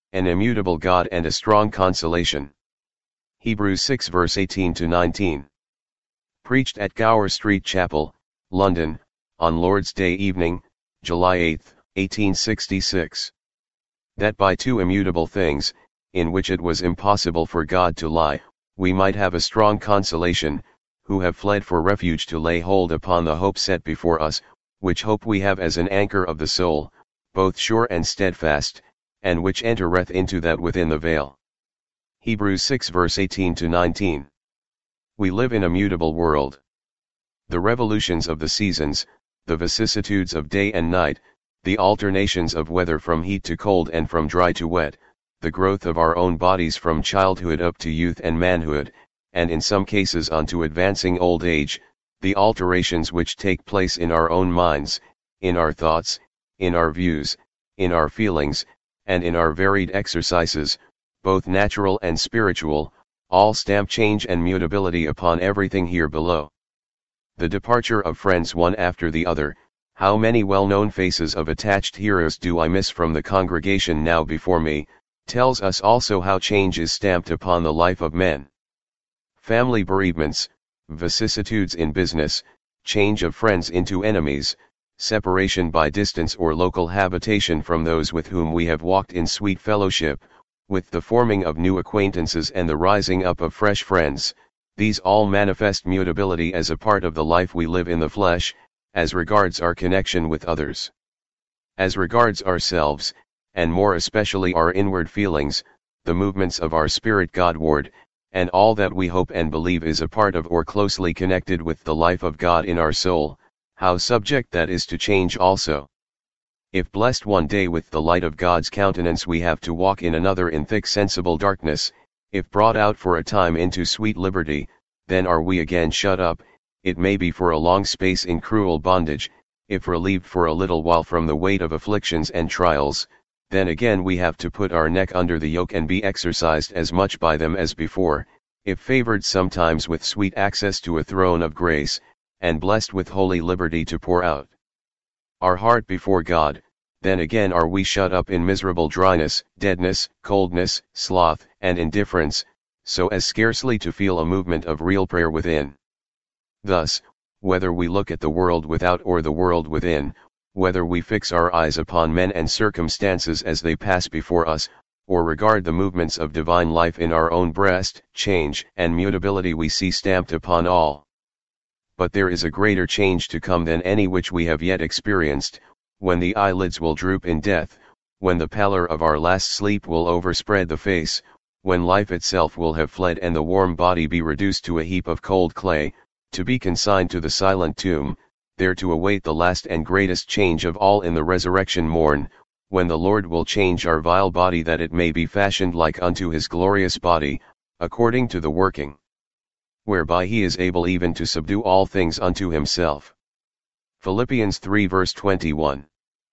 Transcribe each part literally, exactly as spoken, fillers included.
an immutable God and a strong consolation. Hebrews six verse eighteen to nineteen. Preached at Gower Street Chapel, London, on Lord's Day evening, July eighth, eighteen sixty-six. That by two immutable things, in which it was impossible for God to lie, we might have a strong consolation, who have fled for refuge to lay hold upon the hope set before us, which hope we have as an anchor of the soul, both sure and steadfast, and which entereth into that within the veil. Hebrews six verse eighteen to nineteen. We live in a mutable world. The revolutions of the seasons, the vicissitudes of day and night, the alternations of weather from heat to cold and from dry to wet, the growth of our own bodies from childhood up to youth and manhood, and in some cases unto advancing old age, the alterations which take place in our own minds, in our thoughts, in our views, in our feelings, and in our varied exercises, both natural and spiritual, all stamp change and mutability upon everything here below. The departure of friends one after the other, how many well-known faces of attached heroes do I miss from the congregation now before me, tells us also how change is stamped upon the life of men. Family bereavements, vicissitudes in business, change of friends into enemies, separation by distance or local habitation from those with whom we have walked in sweet fellowship, with the forming of new acquaintances and the rising up of fresh friends, these all manifest mutability as a part of the life we live in the flesh, as regards our connection with others. As regards ourselves, and more especially our inward feelings, the movements of our spirit Godward, and all that we hope and believe is a part of or closely connected with the life of God in our soul, how subject that is to change also. If blessed one day with the light of God's countenance we have to walk in another in thick sensible darkness, if brought out for a time into sweet liberty, then are we again shut up, it may be for a long space in cruel bondage, if relieved for a little while from the weight of afflictions and trials, then again we have to put our neck under the yoke and be exercised as much by them as before, if favored sometimes with sweet access to a throne of grace, and blessed with holy liberty to pour out our heart before God, then again are we shut up in miserable dryness, deadness, coldness, sloth, and indifference, so as scarcely to feel a movement of real prayer within. Thus, whether we look at the world without or the world within, whether we fix our eyes upon men and circumstances as they pass before us, or regard the movements of divine life in our own breast, change and mutability we see stamped upon all. But there is a greater change to come than any which we have yet experienced, when the eyelids will droop in death, when the pallor of our last sleep will overspread the face, when life itself will have fled and the warm body be reduced to a heap of cold clay, to be consigned to the silent tomb, there to await the last and greatest change of all in the resurrection morn, when the Lord will change our vile body that it may be fashioned like unto his glorious body, according to the working whereby he is able even to subdue all things unto himself. Philippians three verse twenty-one.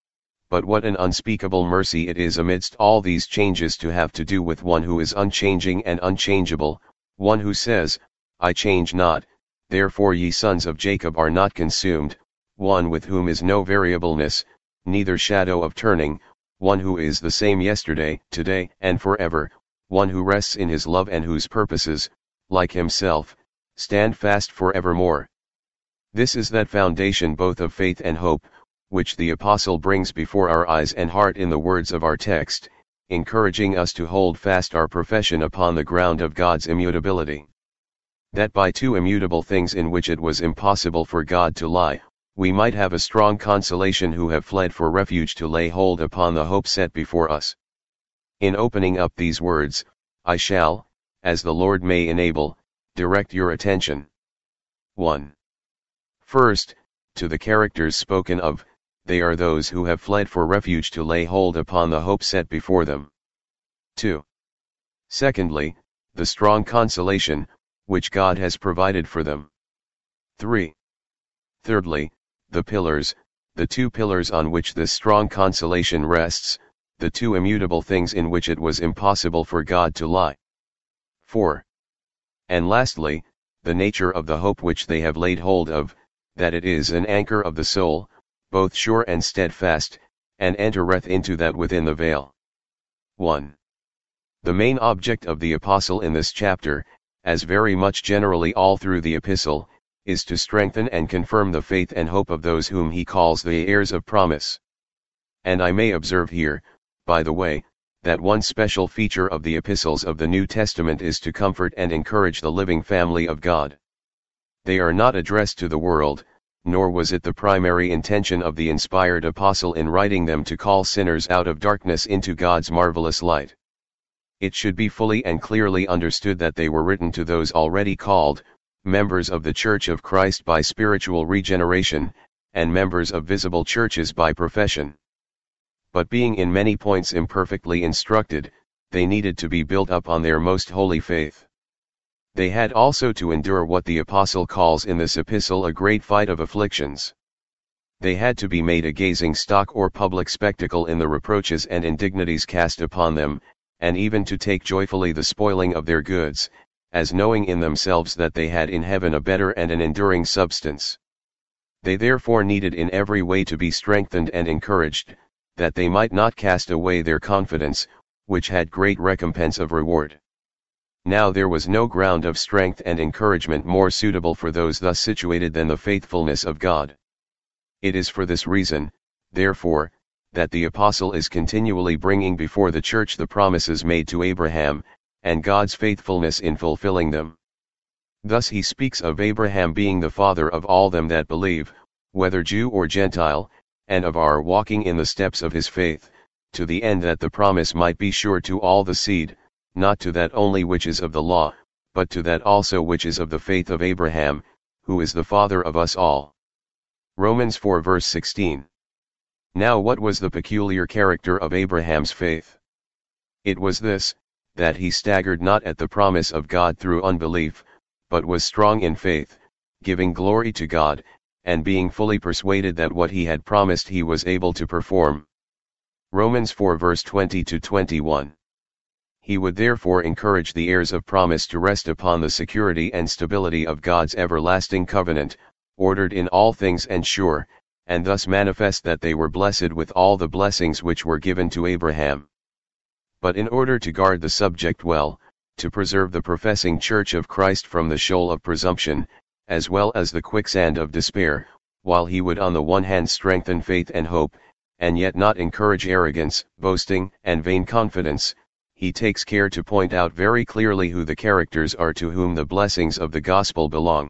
But what an unspeakable mercy it is amidst all these changes to have to do with one who is unchanging and unchangeable, one who says, I change not, therefore ye sons of Jacob are not consumed, one with whom is no variableness, neither shadow of turning, one who is the same yesterday, today, and forever, one who rests in his love and whose purposes, like himself, stand fast forevermore. This is that foundation both of faith and hope, which the apostle brings before our eyes and heart in the words of our text, encouraging us to hold fast our profession upon the ground of God's immutability. That by two immutable things in which it was impossible for God to lie, we might have a strong consolation who have fled for refuge to lay hold upon the hope set before us. In opening up these words, I shall, as the Lord may enable, direct your attention. one. First, to the characters spoken of, they are those who have fled for refuge to lay hold upon the hope set before them. two. Secondly, the strong consolation, which God has provided for them. three. Thirdly, the pillars, the two pillars on which this strong consolation rests, the two immutable things in which it was impossible for God to lie. four. And lastly, the nature of the hope which they have laid hold of, that it is an anchor of the soul, both sure and steadfast, and entereth into that within the veil. one. The main object of the Apostle in this chapter, as very much generally all through the epistle, is to strengthen and confirm the faith and hope of those whom he calls the heirs of promise. And I may observe here, by the way, that one special feature of the epistles of the New Testament is to comfort and encourage the living family of God. They are not addressed to the world, nor was it the primary intention of the inspired apostle in writing them to call sinners out of darkness into God's marvelous light. It should be fully and clearly understood that they were written to those already called, members of the Church of Christ by spiritual regeneration, and members of visible churches by profession. But being in many points imperfectly instructed, they needed to be built up on their most holy faith. They had also to endure what the apostle calls in this epistle a great fight of afflictions. They had to be made a gazing stock or public spectacle in the reproaches and indignities cast upon them, and even to take joyfully the spoiling of their goods, as knowing in themselves that they had in heaven a better and an enduring substance. They therefore needed in every way to be strengthened and encouraged, that they might not cast away their confidence, which had great recompense of reward. Now there was no ground of strength and encouragement more suitable for those thus situated than the faithfulness of God. It is for this reason, therefore, that the apostle is continually bringing before the church the promises made to Abraham, and God's faithfulness in fulfilling them. Thus he speaks of Abraham being the father of all them that believe, whether Jew or Gentile, and of our walking in the steps of his faith, to the end that the promise might be sure to all the seed, not to that only which is of the law, but to that also which is of the faith of Abraham, who is the father of us all. Romans four verse sixteen. Now what was the peculiar character of Abraham's faith? It was this, that he staggered not at the promise of God through unbelief, but was strong in faith, giving glory to God, and being fully persuaded that what he had promised he was able to perform. Romans four verse twenty to twenty-one. He would therefore encourage the heirs of promise to rest upon the security and stability of God's everlasting covenant, ordered in all things and sure, and thus manifest that they were blessed with all the blessings which were given to Abraham. But in order to guard the subject well, to preserve the professing Church of Christ from the shoal of presumption, as well as the quicksand of despair, while he would on the one hand strengthen faith and hope, and yet not encourage arrogance, boasting, and vain confidence, he takes care to point out very clearly who the characters are to whom the blessings of the gospel belong.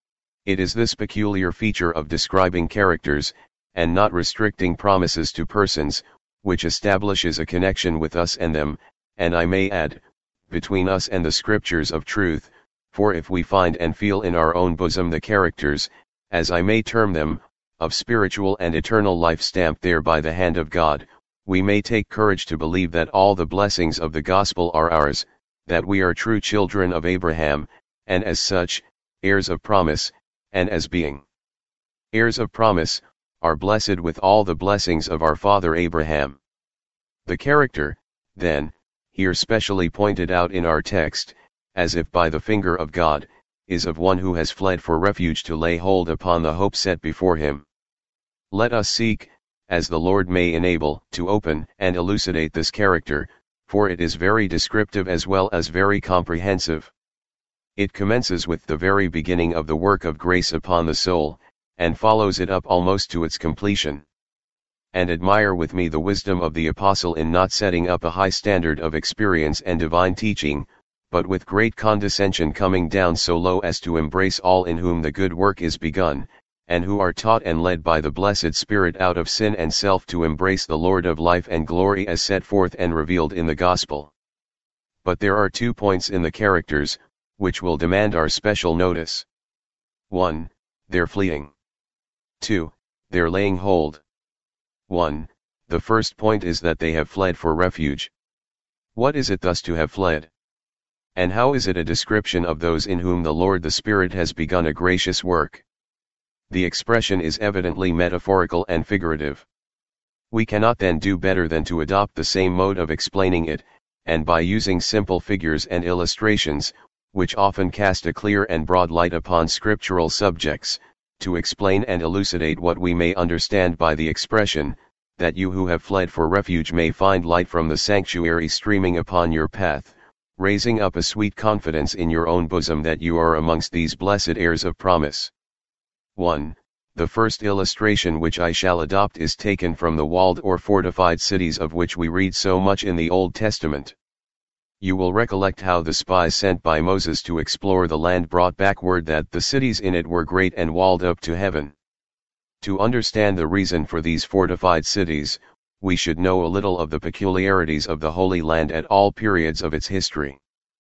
It is this peculiar feature of describing characters, and not restricting promises to persons, which establishes a connection with us and them, and I may add, between us and the scriptures of truth, for if we find and feel in our own bosom the characters, as I may term them, of spiritual and eternal life stamped there by the hand of God, we may take courage to believe that all the blessings of the gospel are ours, that we are true children of Abraham, and as such, heirs of promise, and as being heirs of promise, are blessed with all the blessings of our father Abraham. The character, then, here specially pointed out in our text, as if by the finger of God, is of one who has fled for refuge to lay hold upon the hope set before him. Let us seek, as the Lord may enable, to open and elucidate this character, for it is very descriptive as well as very comprehensive. It commences with the very beginning of the work of grace upon the soul, and follows it up almost to its completion. And admire with me the wisdom of the apostle in not setting up a high standard of experience and divine teaching, but with great condescension coming down so low as to embrace all in whom the good work is begun, and who are taught and led by the blessed Spirit out of sin and self to embrace the Lord of life and glory as set forth and revealed in the gospel. But there are two points in the characters, which will demand our special notice. one. Their fleeing. two. Their laying hold. one. The first point is that they have fled for refuge. What is it thus to have fled? And how is it a description of those in whom the Lord the Spirit has begun a gracious work? The expression is evidently metaphorical and figurative. We cannot then do better than to adopt the same mode of explaining it, and by using simple figures and illustrations, which often cast a clear and broad light upon scriptural subjects, to explain and elucidate what we may understand by the expression, that you who have fled for refuge may find light from the sanctuary streaming upon your path, raising up a sweet confidence in your own bosom that you are amongst these blessed heirs of promise. one. The first illustration which I shall adopt is taken from the walled or fortified cities of which we read so much in the Old Testament. You will recollect how the spies sent by Moses to explore the land brought back word that the cities in it were great and walled up to heaven. To understand the reason for these fortified cities, we should know a little of the peculiarities of the Holy Land at all periods of its history.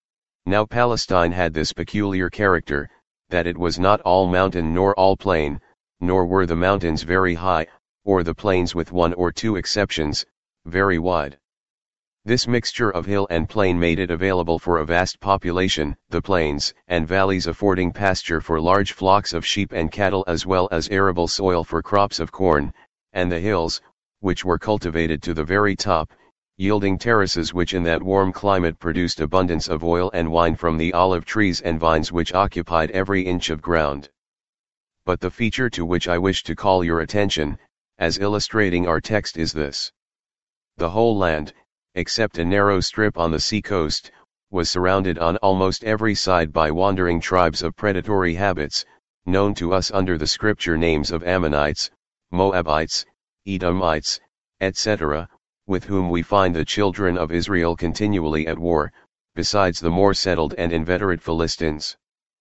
Now Palestine had this peculiar character, that it was not all mountain nor all plain, nor were the mountains very high, or the plains with one or two exceptions, very wide. This mixture of hill and plain made it available for a vast population, the plains and valleys affording pasture for large flocks of sheep and cattle as well as arable soil for crops of corn, and the hills, which were cultivated to the very top, yielding terraces which in that warm climate produced abundance of oil and wine from the olive trees and vines which occupied every inch of ground. But the feature to which I wish to call your attention, as illustrating our text is this. The whole land, except a narrow strip on the sea coast, was surrounded on almost every side by wandering tribes of predatory habits, known to us under the scripture names of Ammonites, Moabites, Edomites, et cetera, with whom we find the children of Israel continually at war, besides the more settled and inveterate Philistines.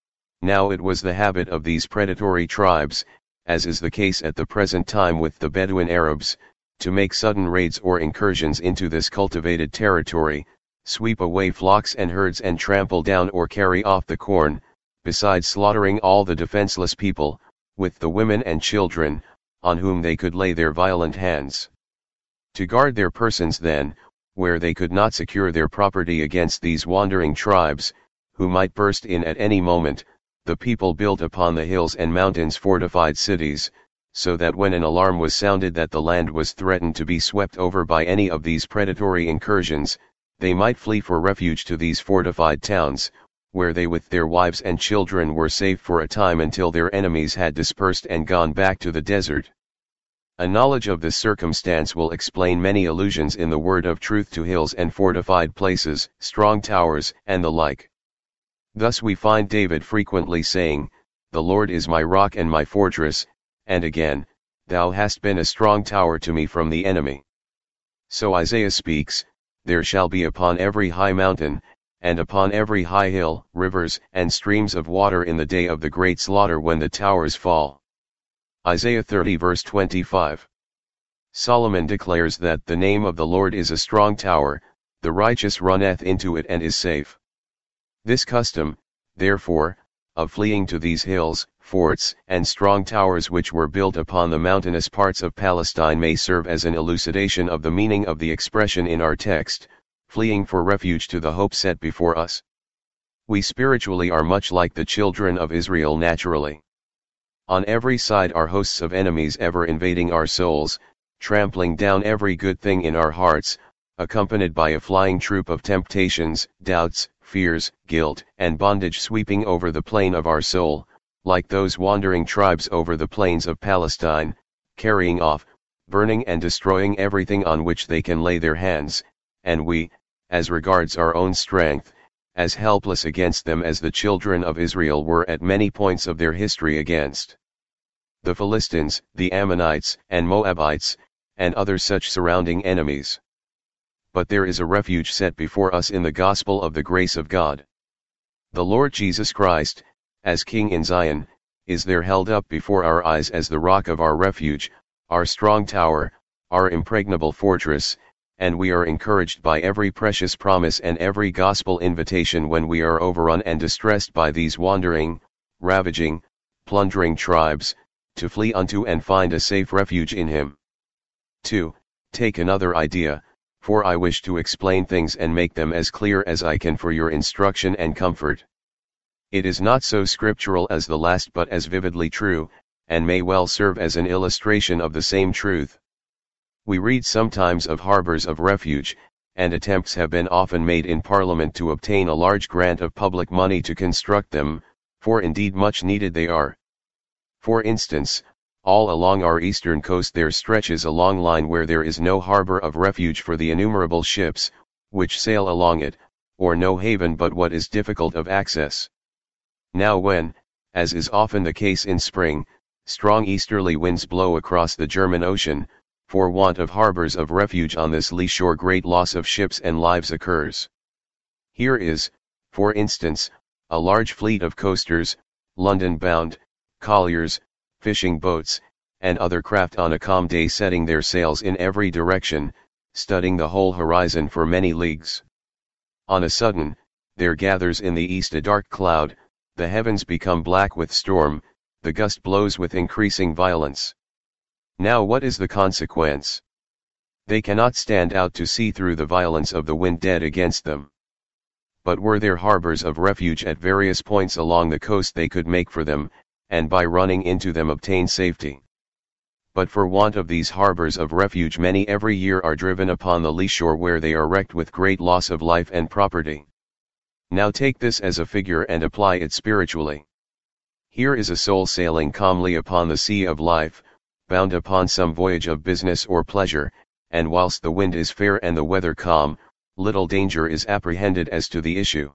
Now it was the habit of these predatory tribes, as is the case at the present time with the Bedouin Arabs, to make sudden raids or incursions into this cultivated territory, sweep away flocks and herds and trample down or carry off the corn, besides slaughtering all the defenseless people, with the women and children, on whom they could lay their violent hands. To guard their persons then, where they could not secure their property against these wandering tribes, who might burst in at any moment, the people built upon the hills and mountains fortified cities, so that when an alarm was sounded that the land was threatened to be swept over by any of these predatory incursions, they might flee for refuge to these fortified towns, where they with their wives and children were safe for a time until their enemies had dispersed and gone back to the desert. A knowledge of this circumstance will explain many allusions in the word of truth to hills and fortified places, strong towers, and the like. Thus we find David frequently saying, "The Lord is my rock and my fortress," and again, "Thou hast been a strong tower to me from the enemy." So Isaiah speaks, "There shall be upon every high mountain, and upon every high hill, rivers and streams of water in the day of the great slaughter when the towers fall." Isaiah thirty verse twenty-five. Solomon declares that the name of the Lord is a strong tower, the righteous runneth into it and is safe. This custom, therefore, of fleeing to these hills, forts, and strong towers which were built upon the mountainous parts of Palestine may serve as an elucidation of the meaning of the expression in our text, fleeing for refuge to the hope set before us. We spiritually are much like the children of Israel naturally. On every side are hosts of enemies ever invading our souls, trampling down every good thing in our hearts, accompanied by a flying troop of temptations, doubts, fears, guilt, and bondage sweeping over the plain of our soul, like those wandering tribes over the plains of Palestine, carrying off, burning and destroying everything on which they can lay their hands, and we, as regards our own strength, as helpless against them as the children of Israel were at many points of their history against the Philistines, the Ammonites, and Moabites, and other such surrounding enemies. But there is a refuge set before us in the gospel of the grace of God. The Lord Jesus Christ, as King in Zion, is there held up before our eyes as the rock of our refuge, our strong tower, our impregnable fortress, and we are encouraged by every precious promise and every gospel invitation when we are overrun and distressed by these wandering, ravaging, plundering tribes, to flee unto and find a safe refuge in Him. two. Take another idea, for I wish to explain things and make them as clear as I can for your instruction and comfort. It is not so scriptural as the last but as vividly true, and may well serve as an illustration of the same truth. We read sometimes of harbors of refuge, and attempts have been often made in Parliament to obtain a large grant of public money to construct them, for indeed much needed they are. For instance, All along our eastern coast there stretches a long line where there is no harbor of refuge for the innumerable ships, which sail along it, or no haven but what is difficult of access. Now when, as is often the case in spring, strong easterly winds blow across the German Ocean, for want of harbors of refuge on this lee shore great loss of ships and lives occurs. Here is, for instance, a large fleet of coasters, London-bound, colliers, fishing boats, and other craft on a calm day setting their sails in every direction, studding the whole horizon for many leagues. On a sudden, there gathers in the east a dark cloud, the heavens become black with storm, the gust blows with increasing violence. Now what is the consequence? They cannot stand out to sea through the violence of the wind dead against them. But were there harbors of refuge at various points along the coast they could make for them, and by running into them obtain safety. But for want of these harbors of refuge many every year are driven upon the lee shore where they are wrecked with great loss of life and property. Now take this as a figure and apply it spiritually. Here is a soul sailing calmly upon the sea of life, bound upon some voyage of business or pleasure, and whilst the wind is fair and the weather calm, little danger is apprehended as to the issue.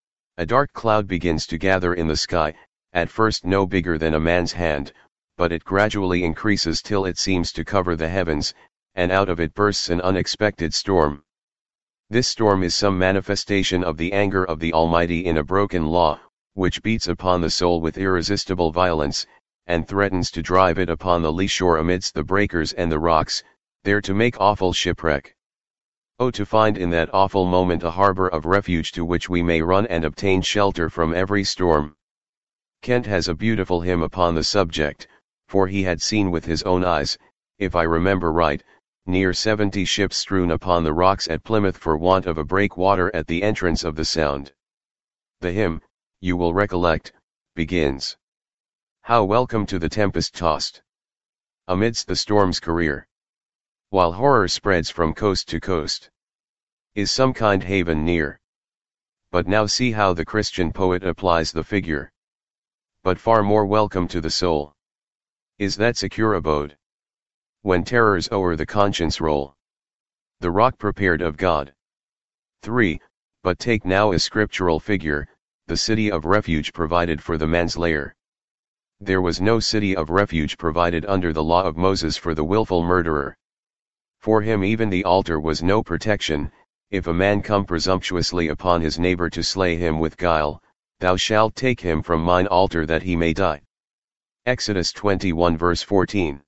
A dark cloud begins to gather in the sky, at first no bigger than a man's hand, but it gradually increases till it seems to cover the heavens, and out of it bursts an unexpected storm. This storm is some manifestation of the anger of the Almighty in a broken law, which beats upon the soul with irresistible violence, and threatens to drive it upon the lee shore amidst the breakers and the rocks, there to make awful shipwreck. Oh, to find in that awful moment a harbor of refuge to which we may run and obtain shelter from every storm. Kent has a beautiful hymn upon the subject, for he had seen with his own eyes, if I remember right, near seventy ships strewn upon the rocks at Plymouth for want of a breakwater at the entrance of the Sound. The hymn, you will recollect, begins, "How welcome to the tempest-tossed, amidst the storm's career, while horror spreads from coast to coast, is some kind haven near." But now see how the Christian poet applies the figure. But far more welcome to the soul is that secure abode, when terrors o'er the conscience roll, the rock prepared of God. three. But take now a scriptural figure, the city of refuge provided for the manslayer. There was no city of refuge provided under the law of Moses for the willful murderer. For him even the altar was no protection. If a man come presumptuously upon his neighbor to slay him with guile, thou shalt take him from mine altar that he may die. Exodus twenty-one verse fourteen.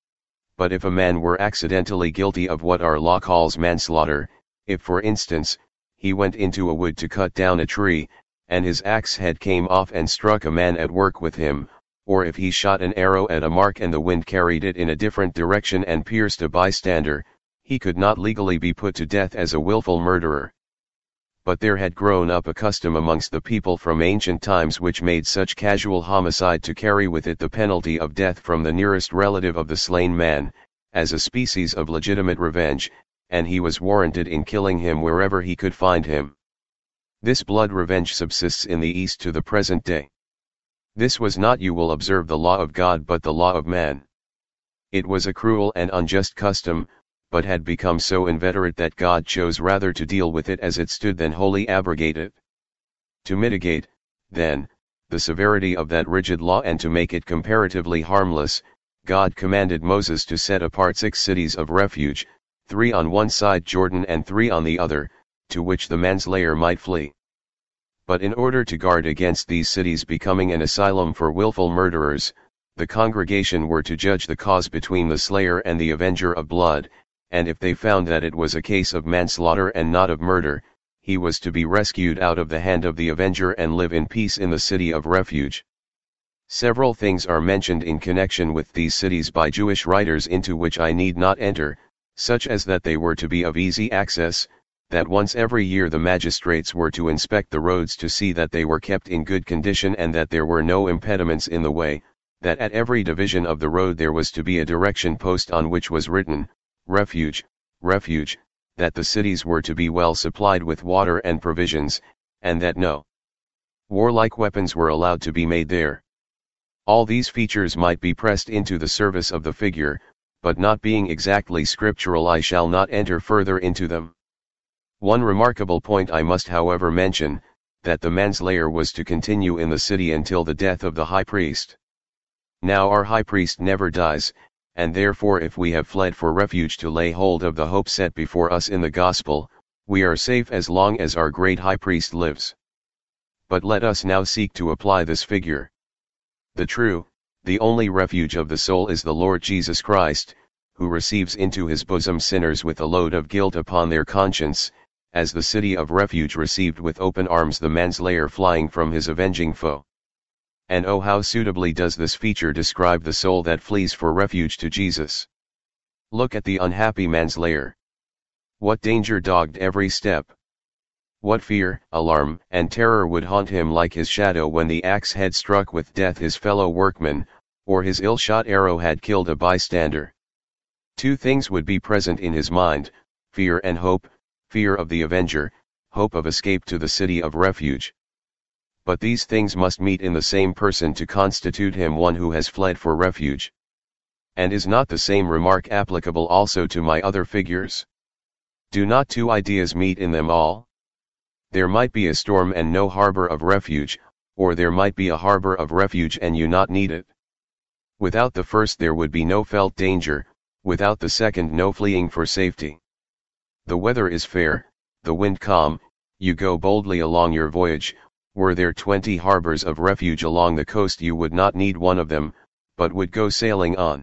But if a man were accidentally guilty of what our law calls manslaughter, if for instance, he went into a wood to cut down a tree, and his axe head came off and struck a man at work with him, or if he shot an arrow at a mark and the wind carried it in a different direction and pierced a bystander, he could not legally be put to death as a willful murderer. But there had grown up a custom amongst the people from ancient times which made such casual homicide to carry with it the penalty of death from the nearest relative of the slain man, as a species of legitimate revenge, and he was warranted in killing him wherever he could find him. This blood revenge subsists in the East to the present day. This was not, you will observe, the law of God but the law of man. It was a cruel and unjust custom, but had become so inveterate that God chose rather to deal with it as it stood than wholly abrogate it. To mitigate, then, the severity of that rigid law and to make it comparatively harmless, God commanded Moses to set apart six cities of refuge, three on one side Jordan and three on the other, to which the manslayer might flee. But in order to guard against these cities becoming an asylum for willful murderers, the congregation were to judge the cause between the slayer and the avenger of blood, and if they found that it was a case of manslaughter and not of murder, he was to be rescued out of the hand of the avenger and live in peace in the city of refuge. Several things are mentioned in connection with these cities by Jewish writers into which I need not enter, such as that they were to be of easy access, that once every year the magistrates were to inspect the roads to see that they were kept in good condition and that there were no impediments in the way, that at every division of the road there was to be a direction post on which was written, "Refuge, Refuge," that the cities were to be well supplied with water and provisions, and that no warlike weapons were allowed to be made there. All these features might be pressed into the service of the figure, but not being exactly scriptural I shall not enter further into them. One remarkable point I must however mention, that the manslayer was to continue in the city until the death of the high priest. Now our high priest never dies, and therefore if we have fled for refuge to lay hold of the hope set before us in the gospel, we are safe as long as our great high priest lives. But let us now seek to apply this figure. The true, the only refuge of the soul is the Lord Jesus Christ, who receives into his bosom sinners with a load of guilt upon their conscience, as the city of refuge received with open arms the manslayer flying from his avenging foe. And oh, how suitably does this feature describe the soul that flees for refuge to Jesus. Look at the unhappy manslayer. What danger dogged every step. What fear, alarm, and terror would haunt him like his shadow when the axe had struck with death his fellow workman, or his ill-shot arrow had killed a bystander. Two things would be present in his mind, fear and hope, fear of the avenger, hope of escape to the city of refuge. But these things must meet in the same person to constitute him one who has fled for refuge. And is not the same remark applicable also to my other figures? Do not two ideas meet in them all? There might be a storm and no harbor of refuge, or there might be a harbor of refuge and you not need it. Without the first there would be no felt danger, without the second no fleeing for safety. The weather is fair, the wind calm, you go boldly along your voyage. Were there twenty harbors of refuge along the coast you would not need one of them, but would go sailing on.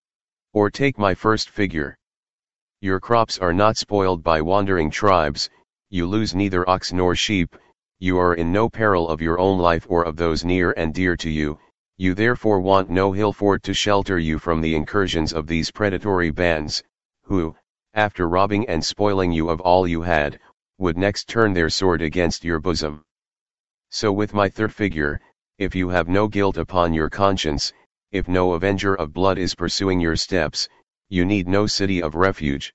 Or take my first figure. Your crops are not spoiled by wandering tribes, you lose neither ox nor sheep, you are in no peril of your own life or of those near and dear to you, you therefore want no hill fort to shelter you from the incursions of these predatory bands, who, after robbing and spoiling you of all you had, would next turn their sword against your bosom. So with my third figure, if you have no guilt upon your conscience, if no avenger of blood is pursuing your steps, you need no city of refuge.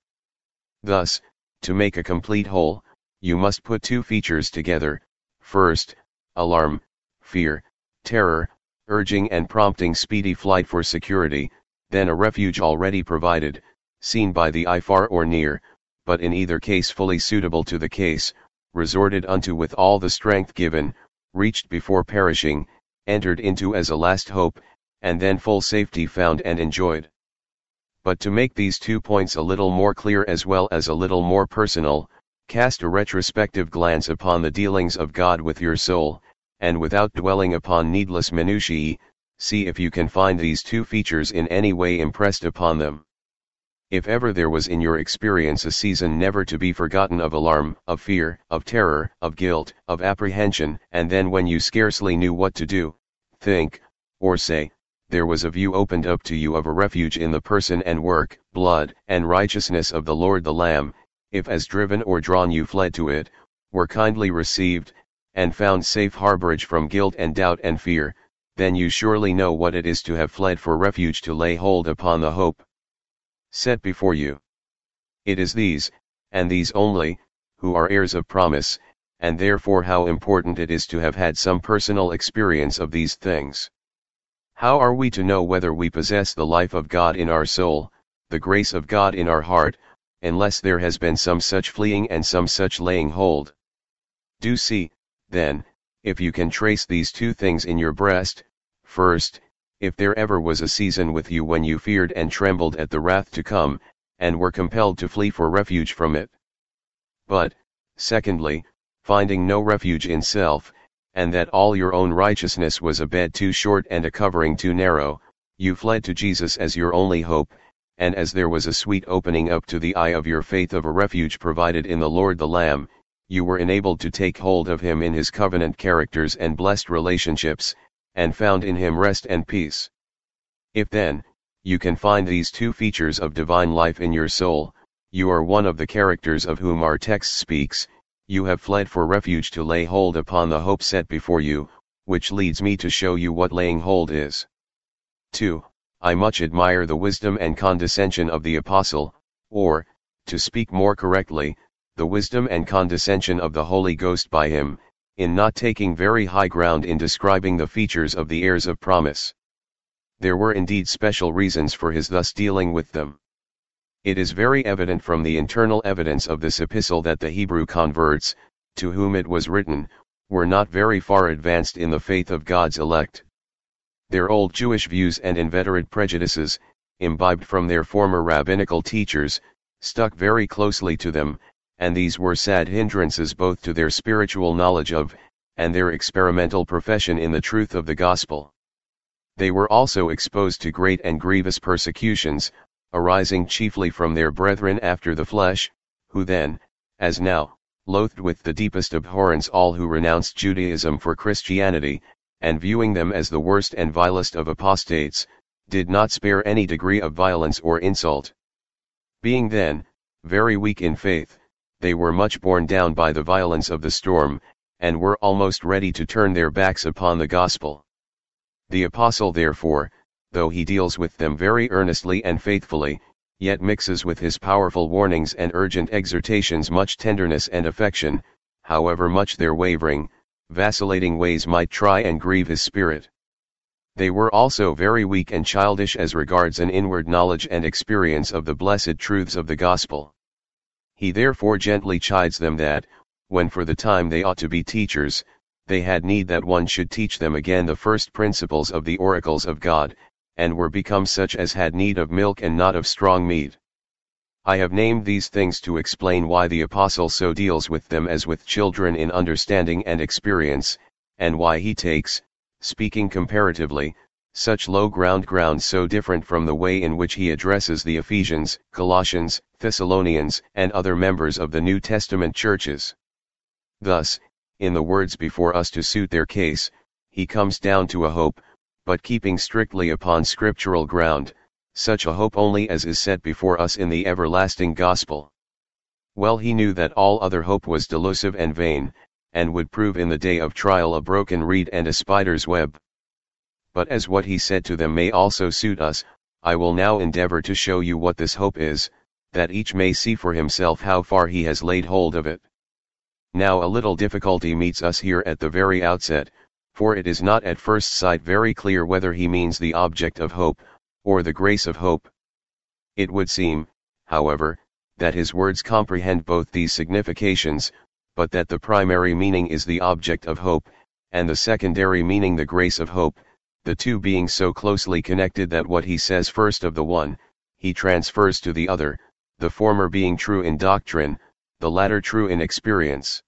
Thus, to make a complete whole, you must put two features together, first, alarm, fear, terror, urging and prompting speedy flight for security, then a refuge already provided, seen by the eye far or near, but in either case fully suitable to the case, resorted unto with all the strength given, reached before perishing, entered into as a last hope, and then full safety found and enjoyed. But to make these two points a little more clear as well as a little more personal, cast a retrospective glance upon the dealings of God with your soul, and without dwelling upon needless minutiae, see if you can find these two features in any way impressed upon them. If ever there was in your experience a season never to be forgotten of alarm, of fear, of terror, of guilt, of apprehension, and then when you scarcely knew what to do, think, or say, there was a view opened up to you of a refuge in the person and work, blood, and righteousness of the Lord the Lamb, if as driven or drawn you fled to it, were kindly received, and found safe harborage from guilt and doubt and fear, then you surely know what it is to have fled for refuge to lay hold upon the hope set before you. It is these, and these only, who are heirs of promise, and therefore how important it is to have had some personal experience of these things. How are we to know whether we possess the life of God in our soul, the grace of God in our heart, unless there has been some such fleeing and some such laying hold? Do see, then, if you can trace these two things in your breast, first, if there ever was a season with you when you feared and trembled at the wrath to come, and were compelled to flee for refuge from it. But, secondly, finding no refuge in self, and that all your own righteousness was a bed too short and a covering too narrow, you fled to Jesus as your only hope, and as there was a sweet opening up to the eye of your faith of a refuge provided in the Lord the Lamb, you were enabled to take hold of him in his covenant characters and blessed relationships, and found in him rest and peace. If then, you can find these two features of divine life in your soul, you are one of the characters of whom our text speaks, you have fled for refuge to lay hold upon the hope set before you, which leads me to show you what laying hold is. two. I much admire the wisdom and condescension of the apostle, or, to speak more correctly, the wisdom and condescension of the Holy Ghost by him, in not taking very high ground in describing the features of the heirs of promise. There were indeed special reasons for his thus dealing with them. It is very evident from the internal evidence of this epistle that the Hebrew converts, to whom it was written, were not very far advanced in the faith of God's elect. Their old Jewish views and inveterate prejudices, imbibed from their former rabbinical teachers, stuck very closely to them, and these were sad hindrances both to their spiritual knowledge of, and their experimental profession in the truth of the gospel. They were also exposed to great and grievous persecutions, arising chiefly from their brethren after the flesh, who then, as now, loathed with the deepest abhorrence all who renounced Judaism for Christianity, and viewing them as the worst and vilest of apostates, did not spare any degree of violence or insult. Being then, very weak in faith, they were much borne down by the violence of the storm, and were almost ready to turn their backs upon the gospel. The apostle therefore, though he deals with them very earnestly and faithfully, yet mixes with his powerful warnings and urgent exhortations much tenderness and affection, however much their wavering, vacillating ways might try and grieve his spirit. They were also very weak and childish as regards an inward knowledge and experience of the blessed truths of the gospel. He therefore gently chides them that, when for the time they ought to be teachers, they had need that one should teach them again the first principles of the oracles of God, and were become such as had need of milk and not of strong meat. I have named these things to explain why the apostle so deals with them as with children in understanding and experience, and why he takes, speaking comparatively, such low ground ground so different from the way in which he addresses the Ephesians, Colossians, Thessalonians, and other members of the New Testament churches. Thus, in the words before us to suit their case, he comes down to a hope, but keeping strictly upon scriptural ground, such a hope only as is set before us in the everlasting gospel. Well he knew that all other hope was delusive and vain, and would prove in the day of trial a broken reed and a spider's web. But as what he said to them may also suit us, I will now endeavor to show you what this hope is, that each may see for himself how far he has laid hold of it. Now a little difficulty meets us here at the very outset, for it is not at first sight very clear whether he means the object of hope, or the grace of hope. It would seem, however, that his words comprehend both these significations, but that the primary meaning is the object of hope, and the secondary meaning the grace of hope, the two being so closely connected that what he says first of the one, he transfers to the other, the former being true in doctrine, the latter true in experience.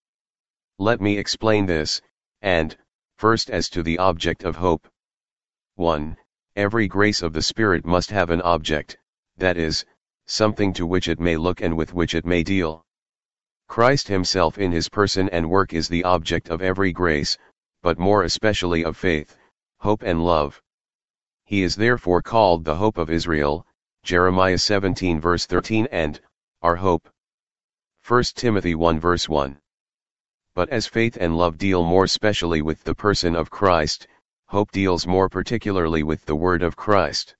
Let me explain this, and, first as to the object of hope. one. Every grace of the Spirit must have an object, that is, something to which it may look and with which it may deal. Christ himself in his person and work is the object of every grace, but more especially of faith, hope and love. He is therefore called the hope of Israel, Jeremiah seventeen verse thirteen, and our hope. First Timothy one verse one. But as faith and love deal more specially with the person of Christ, hope deals more particularly with the word of Christ.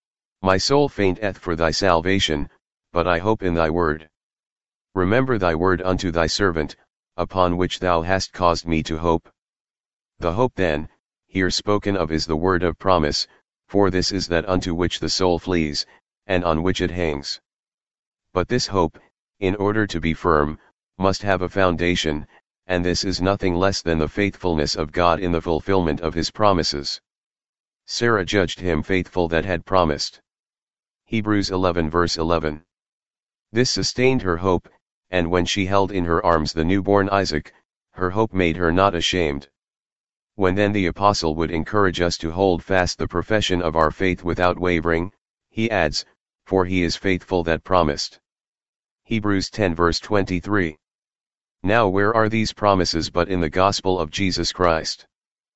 My soul fainteth for thy salvation, but I hope in thy word. Remember thy word unto thy servant, upon which thou hast caused me to hope. The hope then, here spoken of is the word of promise, for this is that unto which the soul flees, and on which it hangs. But this hope, in order to be firm, must have a foundation, and this is nothing less than the faithfulness of God in the fulfillment of his promises. Sarah judged him faithful that had promised. Hebrews eleven verse eleven. This sustained her hope, and when she held in her arms the newborn Isaac, her hope made her not ashamed. When then the apostle would encourage us to hold fast the profession of our faith without wavering, he adds, for he is faithful that promised. Hebrews ten verse twenty-three. Now where are these promises but in the gospel of Jesus Christ?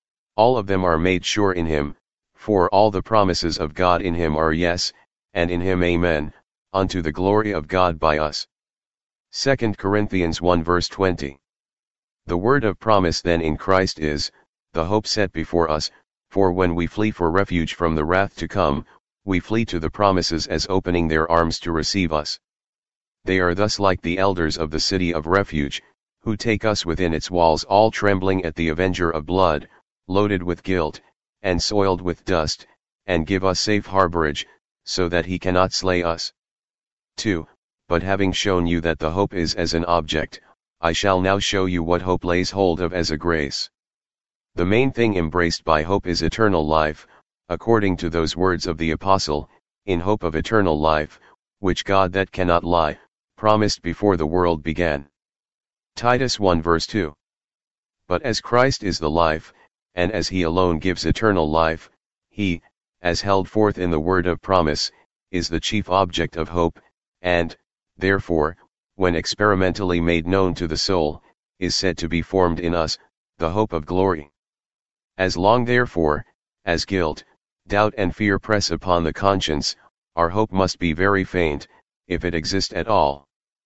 All of them are made sure in him, for all the promises of God in him are yes, and in him amen, unto the glory of God by us. Second Corinthians one verse twenty. The word of promise then in Christ is, the hope set before us, for when we flee for refuge from the wrath to come, we flee to the promises as opening their arms to receive us. They are thus like the elders of the city of refuge, who take us within its walls all trembling at the avenger of blood, loaded with guilt, and soiled with dust, and give us safe harborage, so that he cannot slay us. two. But having shown you that the hope is as an object, I shall now show you what hope lays hold of as a grace. The main thing embraced by hope is eternal life, according to those words of the Apostle, in hope of eternal life, which God that cannot lie, promised before the world began. Titus one verse two. But as Christ is the life, and as he alone gives eternal life, he, as held forth in the word of promise, is the chief object of hope, and, therefore, when experimentally made known to the soul, is said to be formed in us, the hope of glory. As long therefore, as guilt, doubt and fear press upon the conscience, our hope must be very faint, if it exist at all.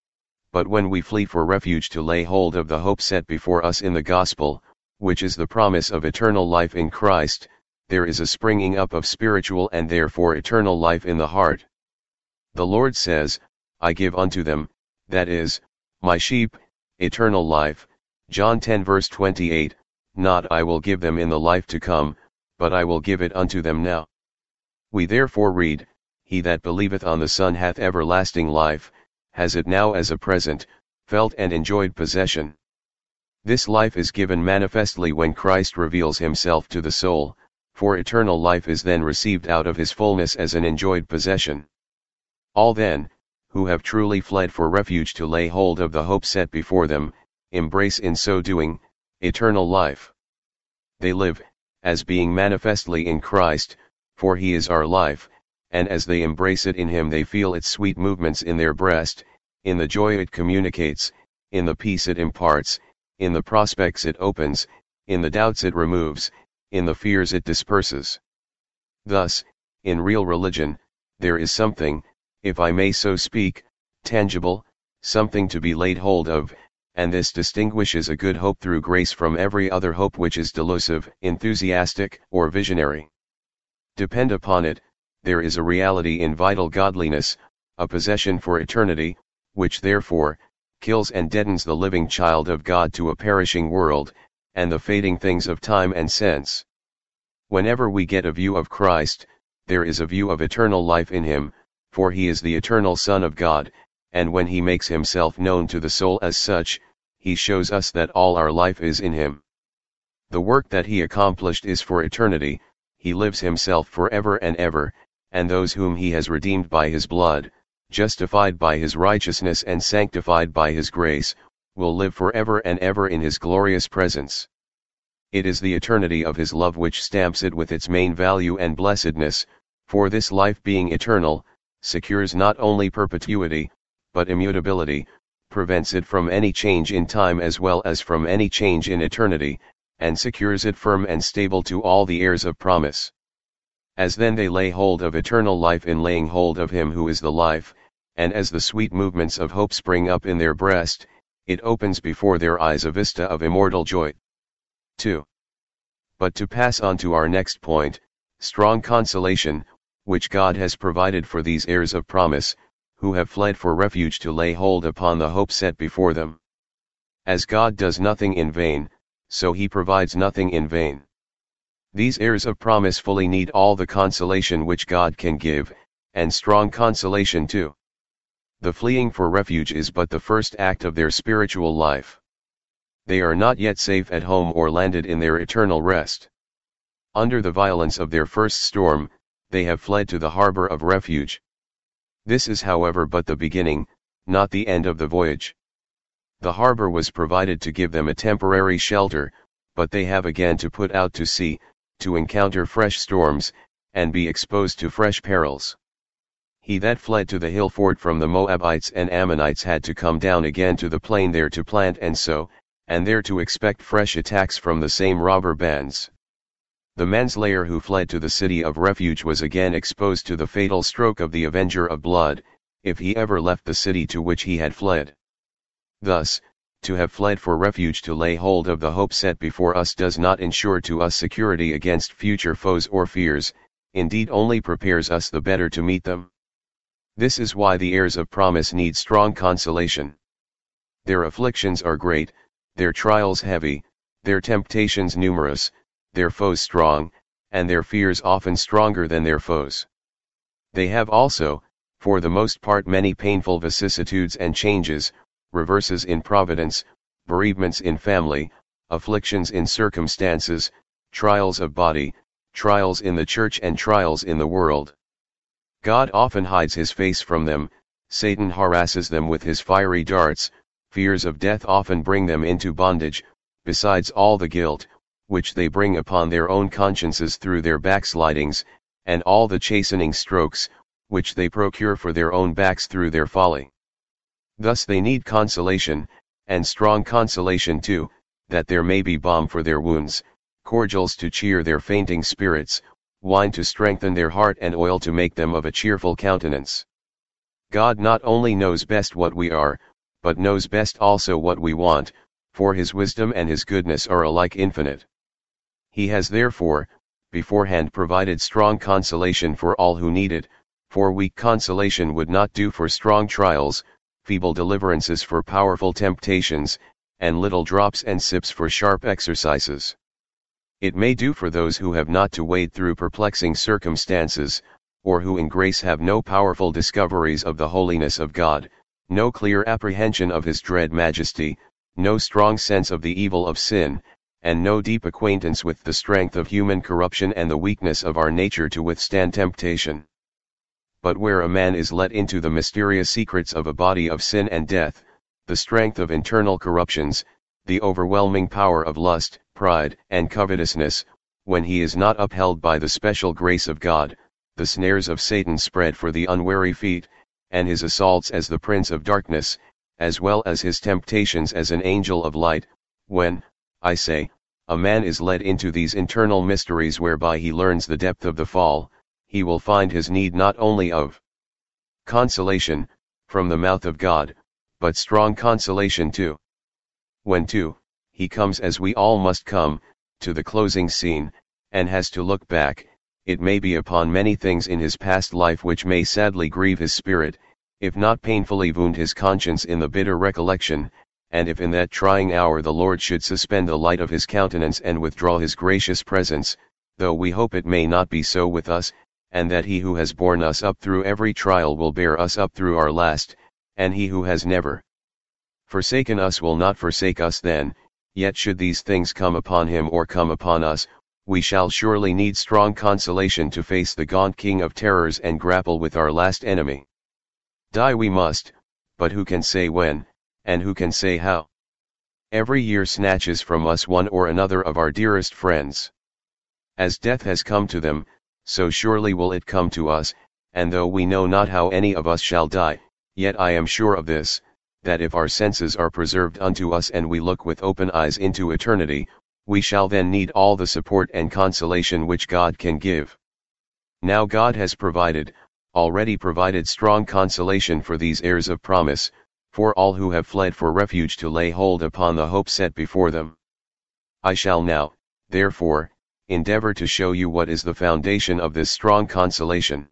But when we flee for refuge to lay hold of the hope set before us in the gospel, which is the promise of eternal life in Christ, there is a springing up of spiritual and therefore eternal life in the heart. The Lord says, I give unto them, that is, my sheep, eternal life, John ten verse twenty-eight, not I will give them in the life to come, but I will give it unto them now. We therefore read, He that believeth on the Son hath everlasting life, has it now as a present, felt and enjoyed possession. This life is given manifestly when Christ reveals himself to the soul, for eternal life is then received out of his fullness as an enjoyed possession. All then, who have truly fled for refuge to lay hold of the hope set before them, embrace in so doing, eternal life. They live, as being manifestly in Christ, for he is our life, and as they embrace it in him they feel its sweet movements in their breast, in the joy it communicates, in the peace it imparts, in the prospects it opens, in the doubts it removes, in the fears it disperses. Thus, in real religion, there is something, if I may so speak, tangible, something to be laid hold of, and this distinguishes a good hope through grace from every other hope which is delusive, enthusiastic, or visionary. Depend upon it, there is a reality in vital godliness, a possession for eternity, which therefore, kills and deadens the living child of God to a perishing world, and the fading things of time and sense. Whenever we get a view of Christ, there is a view of eternal life in him, for he is the eternal Son of God, and when he makes himself known to the soul as such, he shows us that all our life is in him. The work that he accomplished is for eternity, he lives himself forever and ever, and those whom he has redeemed by his blood, justified by his righteousness and sanctified by his grace, will live forever and ever in his glorious presence. It is the eternity of his love which stamps it with its main value and blessedness, for this life being eternal, secures not only perpetuity, but immutability, prevents it from any change in time as well as from any change in eternity, and secures it firm and stable to all the heirs of promise. As then they lay hold of eternal life in laying hold of him who is the life, and as the sweet movements of hope spring up in their breast, it opens before their eyes a vista of immortal joy. two. But to pass on to our next point, strong consolation, which God has provided for these heirs of promise, who have fled for refuge to lay hold upon the hope set before them. As God does nothing in vain, so he provides nothing in vain. These heirs of promise fully need all the consolation which God can give, and strong consolation too. The fleeing for refuge is but the first act of their spiritual life. They are not yet safe at home or landed in their eternal rest. Under the violence of their first storm, they have fled to the harbor of refuge. This is however but the beginning, not the end of the voyage. The harbor was provided to give them a temporary shelter, but they have again to put out to sea, to encounter fresh storms, and be exposed to fresh perils. He that fled to the hill fort from the Moabites and Ammonites had to come down again to the plain there to plant and sow, and there to expect fresh attacks from the same robber bands. The manslayer who fled to the city of refuge was again exposed to the fatal stroke of the avenger of blood, if he ever left the city to which he had fled. Thus, to have fled for refuge to lay hold of the hope set before us does not ensure to us security against future foes or fears, indeed only prepares us the better to meet them. This is why the heirs of promise need strong consolation. Their afflictions are great, their trials heavy, their temptations numerous, their foes strong, and their fears often stronger than their foes. They have also, for the most part, many painful vicissitudes and changes, reverses in providence, bereavements in family, afflictions in circumstances, trials of body, trials in the church and trials in the world. God often hides his face from them, Satan harasses them with his fiery darts, fears of death often bring them into bondage, besides all the guilt, which they bring upon their own consciences through their backslidings, and all the chastening strokes, which they procure for their own backs through their folly. Thus they need consolation, and strong consolation too, that there may be balm for their wounds, cordials to cheer their fainting spirits, wine to strengthen their heart, and oil to make them of a cheerful countenance. God not only knows best what we are, but knows best also what we want, for his wisdom and his goodness are alike infinite. He has therefore, beforehand provided strong consolation for all who need it, for weak consolation would not do for strong trials, feeble deliverances for powerful temptations, and little drops and sips for sharp exercises. It may do for those who have not to wade through perplexing circumstances, or who in grace have no powerful discoveries of the holiness of God, no clear apprehension of his dread majesty, no strong sense of the evil of sin, and no deep acquaintance with the strength of human corruption and the weakness of our nature to withstand temptation. But where a man is let into the mysterious secrets of a body of sin and death, the strength of internal corruptions, the overwhelming power of lust, pride, and covetousness, when he is not upheld by the special grace of God, the snares of Satan spread for the unwary feet, and his assaults as the prince of darkness, as well as his temptations as an angel of light, when, I say, a man is led into these internal mysteries whereby he learns the depth of the fall, he will find his need not only of consolation, from the mouth of God, but strong consolation too. When too, he comes, as we all must come, to the closing scene, and has to look back, it may be upon many things in his past life which may sadly grieve his spirit, if not painfully wound his conscience in the bitter recollection, and if in that trying hour the Lord should suspend the light of his countenance and withdraw his gracious presence, though we hope it may not be so with us, and that he who has borne us up through every trial will bear us up through our last, and he who has never forsaken us will not forsake us then, yet should these things come upon him or come upon us, we shall surely need strong consolation to face the gaunt king of terrors and grapple with our last enemy. Die we must, but who can say when, and who can say how? Every year snatches from us one or another of our dearest friends. As death has come to them, so surely will it come to us, and though we know not how any of us shall die, yet I am sure of this, that if our senses are preserved unto us and we look with open eyes into eternity, we shall then need all the support and consolation which God can give. Now God has provided, already provided strong consolation for these heirs of promise, for all who have fled for refuge to lay hold upon the hope set before them. I shall now, therefore, endeavor to show you what is the foundation of this strong consolation.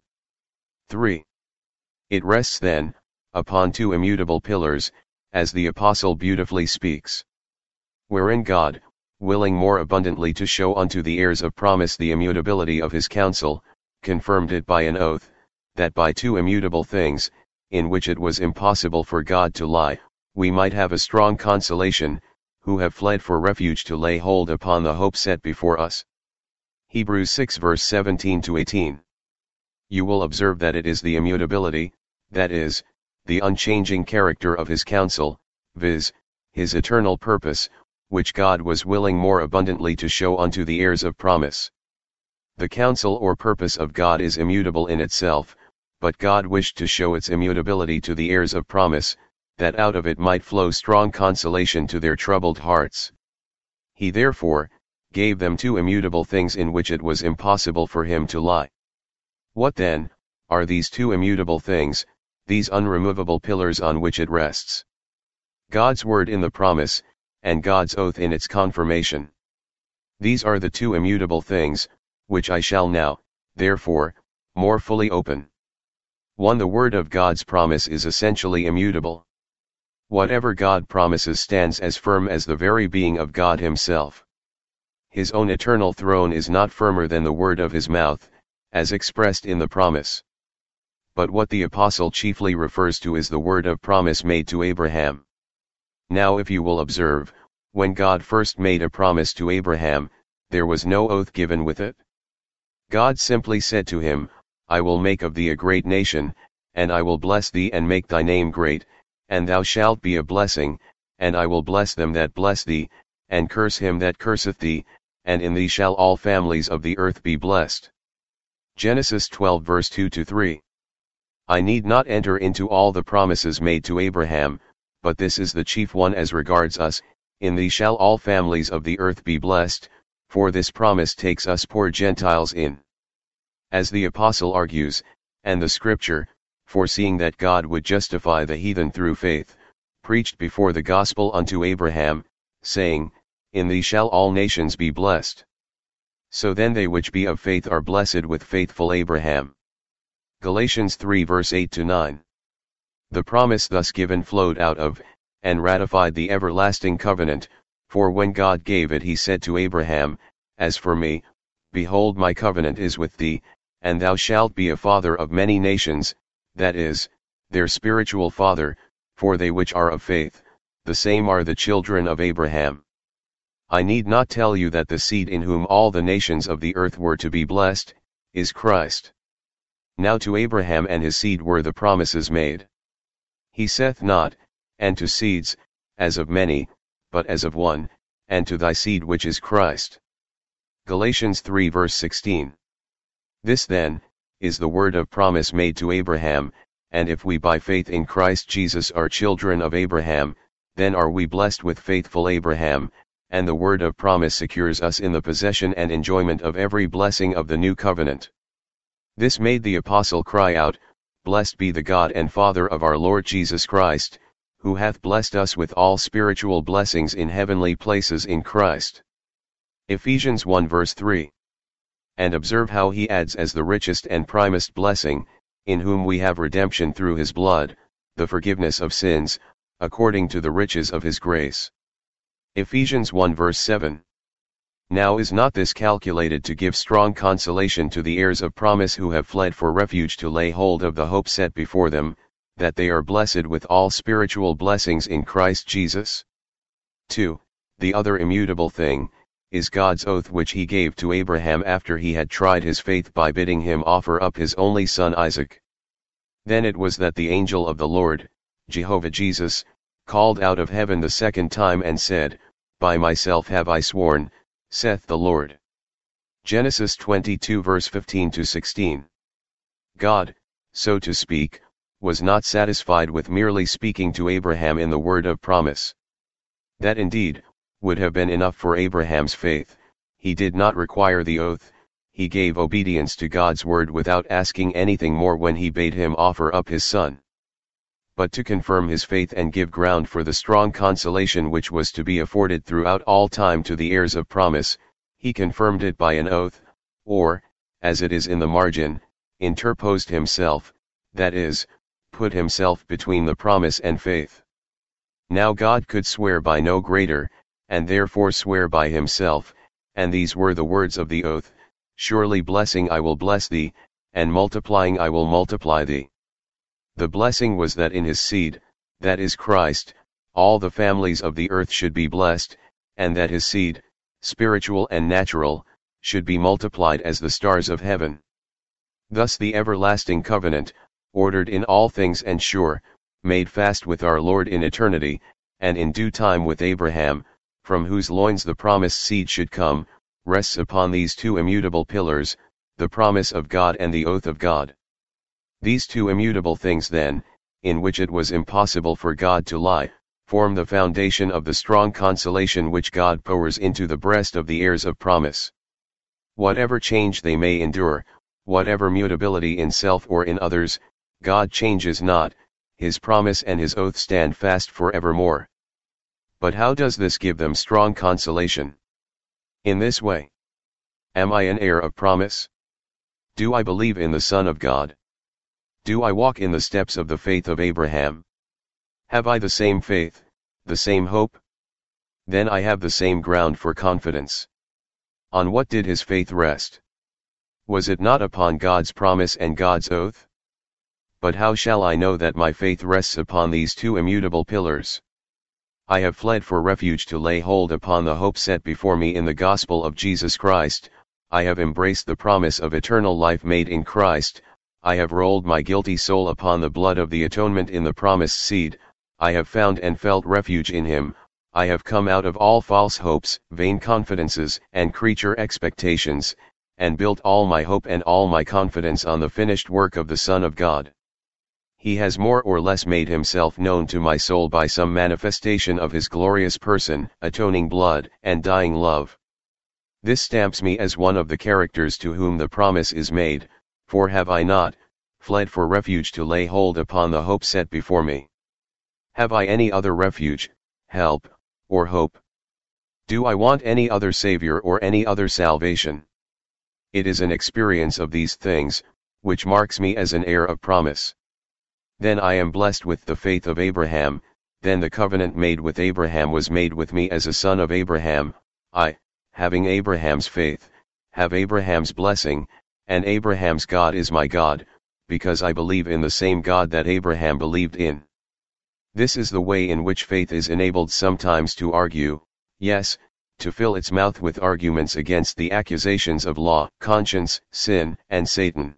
three. It rests then, upon two immutable pillars, as the Apostle beautifully speaks. Wherein God, willing more abundantly to show unto the heirs of promise the immutability of his counsel, confirmed it by an oath, that by two immutable things, in which it was impossible for God to lie, we might have a strong consolation, who have fled for refuge to lay hold upon the hope set before us. Hebrews six verse seventeen to eighteen. You will observe that it is the immutability, that is, the unchanging character of his counsel, viz., his eternal purpose, which God was willing more abundantly to show unto the heirs of promise. The counsel or purpose of God is immutable in itself, but God wished to show its immutability to the heirs of promise, that out of it might flow strong consolation to their troubled hearts. He therefore gave them two immutable things in which it was impossible for him to lie. What then are these two immutable things, these unremovable pillars on which it rests? God's word in the promise, and God's oath in its confirmation. These are the two immutable things, which I shall now, therefore, more fully open. one. The word of God's promise is essentially immutable. Whatever God promises stands as firm as the very being of God himself. his own eternal throne is not firmer than the word of his mouth, as expressed in the promise. But what the apostle chiefly refers to is the word of promise made to Abraham. Now if you will observe, when God first made a promise to Abraham, there was no oath given with it. God simply said to him, I will make of thee a great nation, and I will bless thee and make thy name great, and thou shalt be a blessing, and I will bless them that bless thee, and curse him that curseth thee, and in thee shall all families of the earth be blessed. Genesis twelve verse two to three. I need not enter into all the promises made to Abraham, but this is the chief one as regards us, in thee shall all families of the earth be blessed, for this promise takes us poor Gentiles in. As the apostle argues, and the scripture, foreseeing that God would justify the heathen through faith, preached before the gospel unto Abraham, saying, In thee shall all nations be blessed. So then they which be of faith are blessed with faithful Abraham. Galatians three verse eight to nine. The promise thus given flowed out of, and ratified the everlasting covenant, for when God gave it he said to Abraham, As for me, behold my covenant is with thee, and thou shalt be a father of many nations, that is, their spiritual father, for they which are of faith, the same are the children of Abraham. I need not tell you that the seed in whom all the nations of the earth were to be blessed, is Christ. Now to Abraham and his seed were the promises made. He saith not, and to seeds, as of many, but as of one, and to thy seed which is Christ. Galatians three verse sixteen. This then, is the word of promise made to Abraham, and if we by faith in Christ Jesus are children of Abraham, then are we blessed with faithful Abraham, and the word of promise secures us in the possession and enjoyment of every blessing of the new covenant. This made the apostle cry out, Blessed be the God and Father of our Lord Jesus Christ, who hath blessed us with all spiritual blessings in heavenly places in Christ. Ephesians one verse three. And observe how he adds as the richest and primest blessing, in whom we have redemption through his blood, the forgiveness of sins, according to the riches of his grace. Ephesians one verse seven. Now is not this calculated to give strong consolation to the heirs of promise who have fled for refuge to lay hold of the hope set before them, that they are blessed with all spiritual blessings in Christ Jesus? two. The other immutable thing, is God's oath which he gave to Abraham after he had tried his faith by bidding him offer up his only son Isaac. Then it was that the angel of the Lord, Jehovah Jesus, called out of heaven the second time and said, By myself have I sworn, saith the Lord. Genesis twenty-two verse fifteen to sixteen. God, so to speak, was not satisfied with merely speaking to Abraham in the word of promise. That indeed, would have been enough for Abraham's faith. He did not require the oath, he gave obedience to God's word without asking anything more when he bade him offer up his son. But to confirm his faith and give ground for the strong consolation which was to be afforded throughout all time to the heirs of promise, he confirmed it by an oath, or, as it is in the margin, interposed himself, that is, put himself between the promise and faith. Now God could swear by no greater, and therefore swear by himself, and these were the words of the oath, Surely blessing I will bless thee, and multiplying I will multiply thee. The blessing was that in his seed, that is Christ, all the families of the earth should be blessed, and that his seed, spiritual and natural, should be multiplied as the stars of heaven. Thus the everlasting covenant, ordered in all things and sure, made fast with our Lord in eternity, and in due time with Abraham, from whose loins the promised seed should come, rests upon these two immutable pillars, the promise of God and the oath of God. These two immutable things then, in which it was impossible for God to lie, form the foundation of the strong consolation which God pours into the breast of the heirs of promise. Whatever change they may endure, whatever mutability in self or in others, God changes not, his promise and his oath stand fast for evermore. But how does this give them strong consolation? In this way. Am I an heir of promise? Do I believe in the Son of God? Do I walk in the steps of the faith of Abraham? Have I the same faith, the same hope? Then I have the same ground for confidence. On what did his faith rest? Was it not upon God's promise and God's oath? But how shall I know that my faith rests upon these two immutable pillars? I have fled for refuge to lay hold upon the hope set before me in the gospel of Jesus Christ. I have embraced the promise of eternal life made in Christ. I have rolled my guilty soul upon the blood of the atonement in the promised seed. I have found and felt refuge in him. I have come out of all false hopes, vain confidences, and creature expectations, and built all my hope and all my confidence on the finished work of the Son of God. He has more or less made himself known to my soul by some manifestation of his glorious person, atoning blood, and dying love. This stamps me as one of the characters to whom the promise is made, for have I not fled for refuge to lay hold upon the hope set before me? Have I any other refuge, help, or hope? Do I want any other Savior or any other salvation? It is an experience of these things, which marks me as an heir of promise. Then I am blessed with the faith of Abraham, then the covenant made with Abraham was made with me as a son of Abraham. I, having Abraham's faith, have Abraham's blessing, and Abraham's God is my God, because I believe in the same God that Abraham believed in. This is the way in which faith is enabled sometimes to argue, yes, to fill its mouth with arguments against the accusations of law, conscience, sin, and Satan.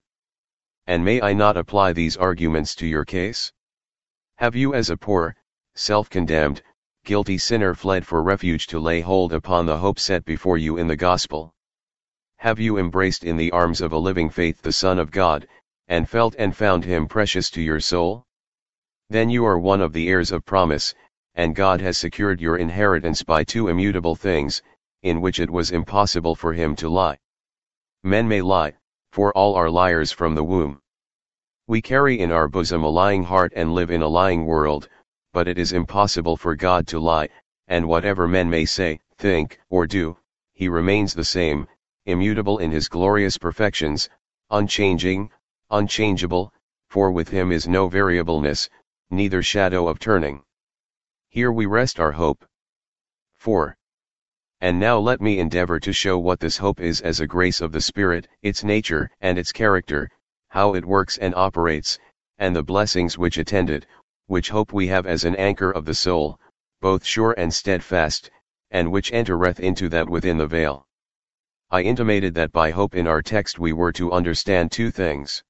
And may I not apply these arguments to your case? Have you as a poor, self-condemned, guilty sinner fled for refuge to lay hold upon the hope set before you in the gospel? Have you embraced in the arms of a living faith the Son of God, and felt and found him precious to your soul? Then you are one of the heirs of promise, and God has secured your inheritance by two immutable things, in which it was impossible for him to lie. Men may lie, for all are liars from the womb. We carry in our bosom a lying heart and live in a lying world, but it is impossible for God to lie, and whatever men may say, think, or do, he remains the same, immutable in his glorious perfections, unchanging, unchangeable, for with him is no variableness, neither shadow of turning. Here we rest our hope. four. And now let me endeavor to show what this hope is as a grace of the Spirit, its nature and its character, how it works and operates, and the blessings which attend it, which hope we have as an anchor of the soul, both sure and steadfast, and which entereth into that within the veil. I intimated that by hope in our text we were to understand two things.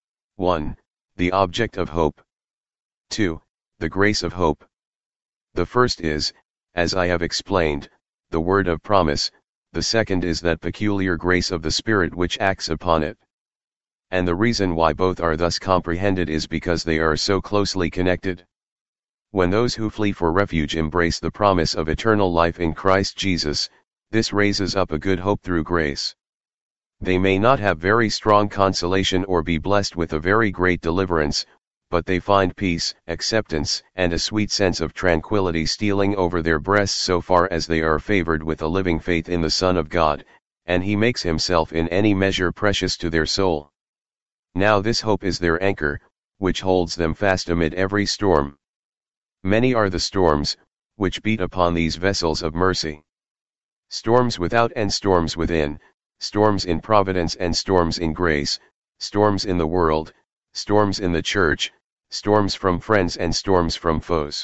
one. The object of hope. two. The grace of hope. The first is, as I have explained, the word of promise, the second is that peculiar grace of the Spirit which acts upon it. And the reason why both are thus comprehended is because they are so closely connected. When those who flee for refuge embrace the promise of eternal life in Christ Jesus, this raises up a good hope through grace. They may not have very strong consolation or be blessed with a very great deliverance, but they find peace, acceptance, and a sweet sense of tranquility stealing over their breasts so far as they are favored with a living faith in the Son of God, and he makes himself in any measure precious to their soul. Now this hope is their anchor, which holds them fast amid every storm. Many are the storms, which beat upon these vessels of mercy. Storms without and storms within, storms in providence and storms in grace, storms in the world, storms in the church, storms from friends and storms from foes.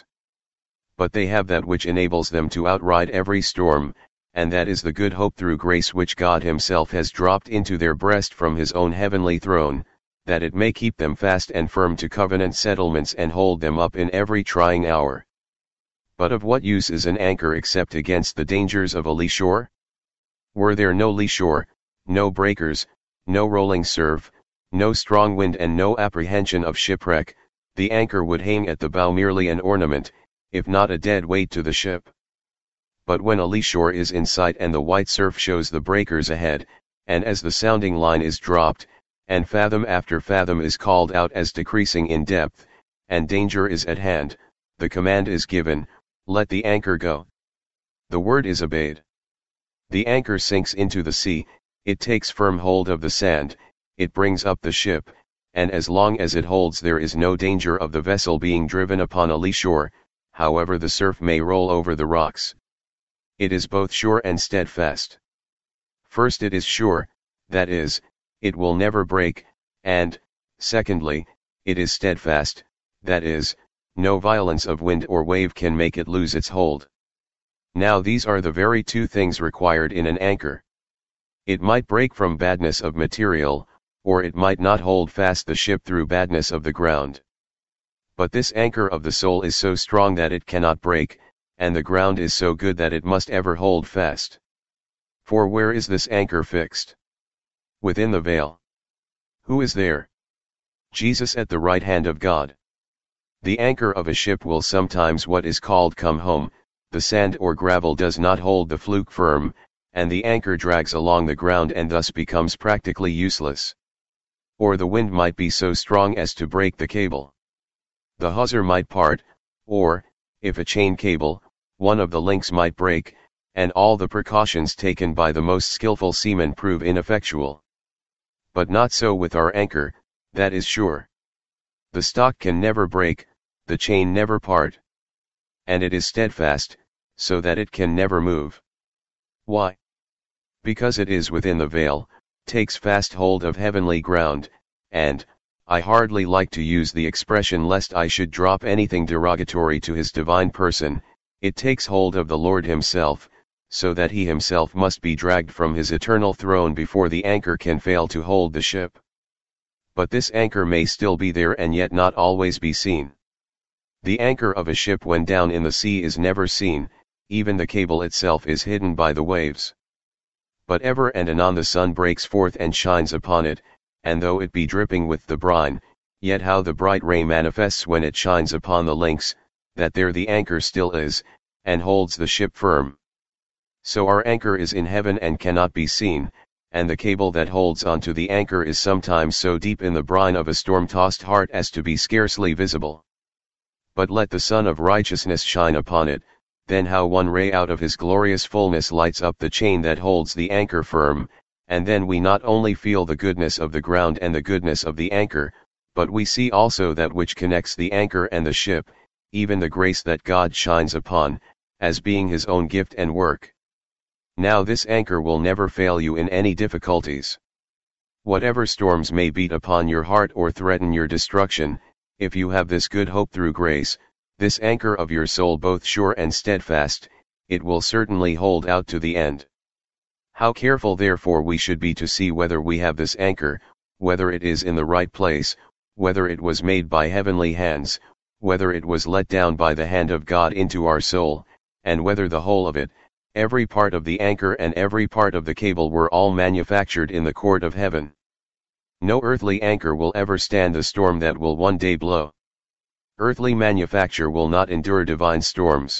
But they have that which enables them to outride every storm, and that is the good hope through grace which God himself has dropped into their breast from his own heavenly throne, that it may keep them fast and firm to covenant settlements and hold them up in every trying hour. But of what use is an anchor except against the dangers of a lee shore? Were there no lee shore, no breakers, no rolling surf, no strong wind and no apprehension of shipwreck, the anchor would hang at the bow merely an ornament, if not a dead weight to the ship. But when a lee shore is in sight and the white surf shows the breakers ahead, and as the sounding line is dropped, and fathom after fathom is called out as decreasing in depth, and danger is at hand, the command is given, let the anchor go. The word is obeyed. The anchor sinks into the sea, it takes firm hold of the sand, it brings up the ship, and as long as it holds there is no danger of the vessel being driven upon a lee shore, however the surf may roll over the rocks. It is both sure and steadfast. First, it is sure, that is, it will never break, and, secondly, it is steadfast, that is, no violence of wind or wave can make it lose its hold. Now these are the very two things required in an anchor. It might break from badness of material, or it might not hold fast the ship through badness of the ground. But this anchor of the soul is so strong that it cannot break, and the ground is so good that it must ever hold fast. For where is this anchor fixed? Within the veil. Who is there? Jesus at the right hand of God. The anchor of a ship will sometimes what is called come home, the sand or gravel does not hold the fluke firm, and the anchor drags along the ground and thus becomes practically useless. Or the wind might be so strong as to break the cable. The hawser might part, or, if a chain cable, one of the links might break, and all the precautions taken by the most skillful seamen prove ineffectual. But not so with our anchor, that is sure. The stock can never break, the chain never part. And it is steadfast, so that it can never move. Why? Because it is within the veil, takes fast hold of heavenly ground, and, I hardly like to use the expression lest I should drop anything derogatory to his divine person, it takes hold of the Lord himself, so that he himself must be dragged from his eternal throne before the anchor can fail to hold the ship. But this anchor may still be there and yet not always be seen. The anchor of a ship when down in the sea is never seen, even the cable itself is hidden by the waves. But ever and anon the sun breaks forth and shines upon it, and though it be dripping with the brine, yet how the bright ray manifests when it shines upon the links, that there the anchor still is, and holds the ship firm. So our anchor is in heaven and cannot be seen, and the cable that holds onto the anchor is sometimes so deep in the brine of a storm-tossed heart as to be scarcely visible. But let the Sun of Righteousness shine upon it, then how one ray out of his glorious fullness lights up the chain that holds the anchor firm, and then we not only feel the goodness of the ground and the goodness of the anchor, but we see also that which connects the anchor and the ship, even the grace that God shines upon, as being his own gift and work. Now this anchor will never fail you in any difficulties. Whatever storms may beat upon your heart or threaten your destruction, if you have this good hope through grace, this anchor of your soul both sure and steadfast, it will certainly hold out to the end. How careful therefore we should be to see whether we have this anchor, whether it is in the right place, whether it was made by heavenly hands, whether it was let down by the hand of God into our soul, and whether the whole of it, every part of the anchor and every part of the cable were all manufactured in the court of heaven. No earthly anchor will ever stand the storm that will one day blow. Earthly manufacture will not endure divine storms.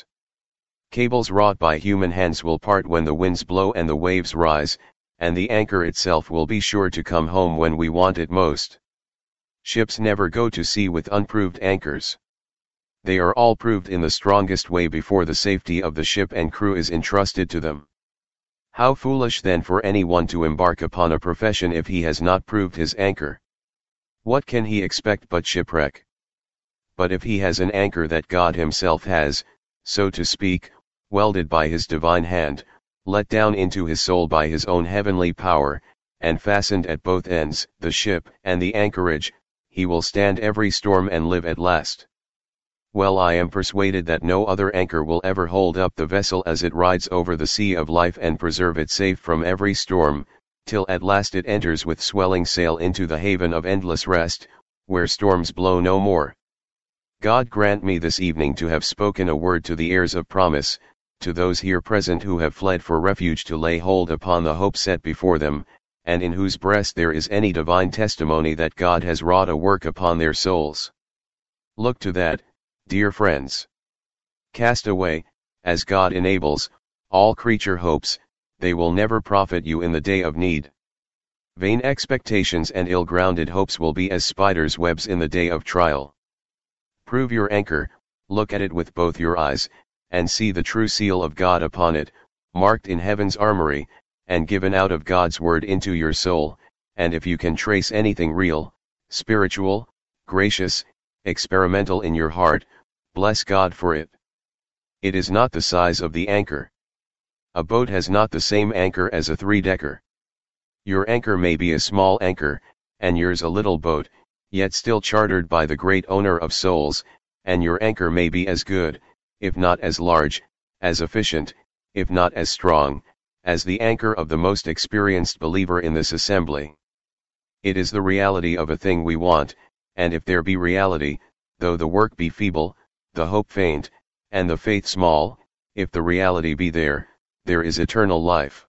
Cables wrought by human hands will part when the winds blow and the waves rise, and the anchor itself will be sure to come home when we want it most. Ships never go to sea with unproved anchors. They are all proved in the strongest way before the safety of the ship and crew is entrusted to them. How foolish then for anyone to embark upon a profession if he has not proved his anchor. What can he expect but shipwreck? But if he has an anchor that God himself has, so to speak, welded by his divine hand, let down into his soul by his own heavenly power, and fastened at both ends, the ship and the anchorage, he will stand every storm and live at last. Well, I am persuaded that no other anchor will ever hold up the vessel as it rides over the sea of life and preserve it safe from every storm, till at last it enters with swelling sail into the haven of endless rest, where storms blow no more. God grant me this evening to have spoken a word to the heirs of promise, to those here present who have fled for refuge to lay hold upon the hope set before them, and in whose breast there is any divine testimony that God has wrought a work upon their souls. Look to that, dear friends. Cast away, as God enables, all creature hopes, they will never profit you in the day of need. Vain expectations and ill-grounded hopes will be as spiders' webs in the day of trial. Prove your anchor, look at it with both your eyes, and see the true seal of God upon it, marked in heaven's armory, and given out of God's word into your soul, and if you can trace anything real, spiritual, gracious, experimental in your heart, bless God for it. It is not the size of the anchor. A boat has not the same anchor as a three-decker. Your anchor may be a small anchor, and yours a little boat, yet still chartered by the great owner of souls, and your anchor may be as good, if not as large, as efficient, if not as strong, as the anchor of the most experienced believer in this assembly. It is the reality of a thing we want, and if there be reality, though the work be feeble, the hope faint, and the faith small, if the reality be there, there is eternal life.